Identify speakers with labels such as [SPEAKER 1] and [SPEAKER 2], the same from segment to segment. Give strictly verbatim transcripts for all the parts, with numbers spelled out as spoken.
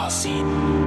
[SPEAKER 1] یاسین.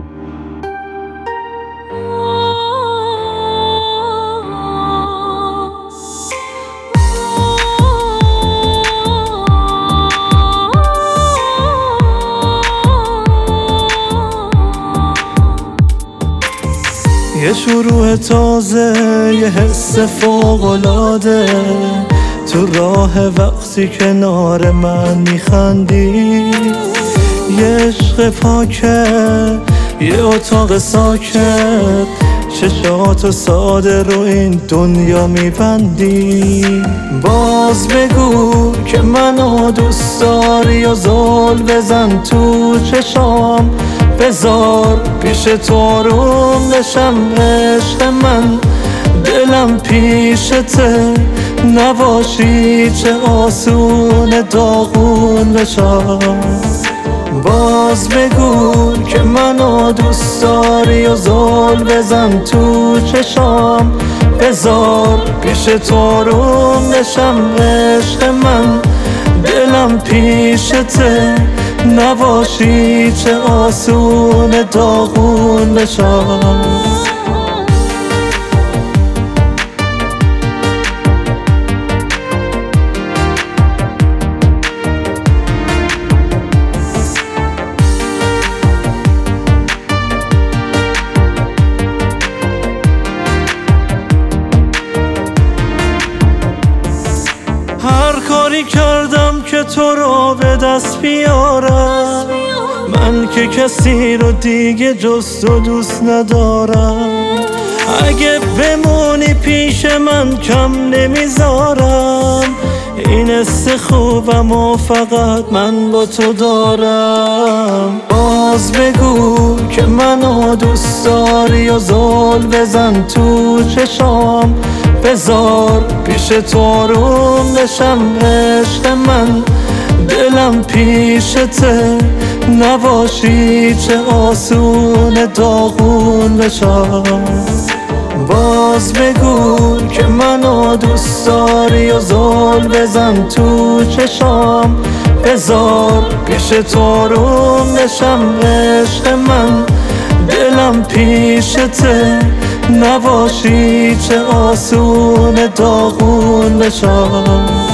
[SPEAKER 2] یه شروع تازه، یه حس فوق‌العاده تو راه وقتی کنار من میخندی. یه عشق پاکه، یه اتاق ساکت، چشاتو ساده رو این دنیا میبندی. باز بگو که منو دوست داری و زل بزن تو چشام، بذار پیش تو آروم بشم. عشق من دلم پیشته، نباشی چه آسون داغون بشم. باز بگو که منو دوست داری و زل بزن تو چشام، بذار پیش تو آروم بشم. عشق من دلم پیشته، نباشی چه آسون داغون بشم. هر کاری کردم که تو رو به دست بیارم، من که کسی رو دیگه جز تو دوست ندارم. اگه بمونی پیش من کم نمیذارم، این حس خوبم و فقط من با تو دارم. باز بگو که منو دوست داری و زل بزن تو چشام، بذار پیش تو آروم بشم. عشق من دلم پیشته، نباشی چه آسون داغون بشم. باز بگو که منو دوست داری و زل بزن تو چشام، بذار پیش تو آروم بشم. عشق من دلم پیشته، نباشی چه آسون داغون بشم.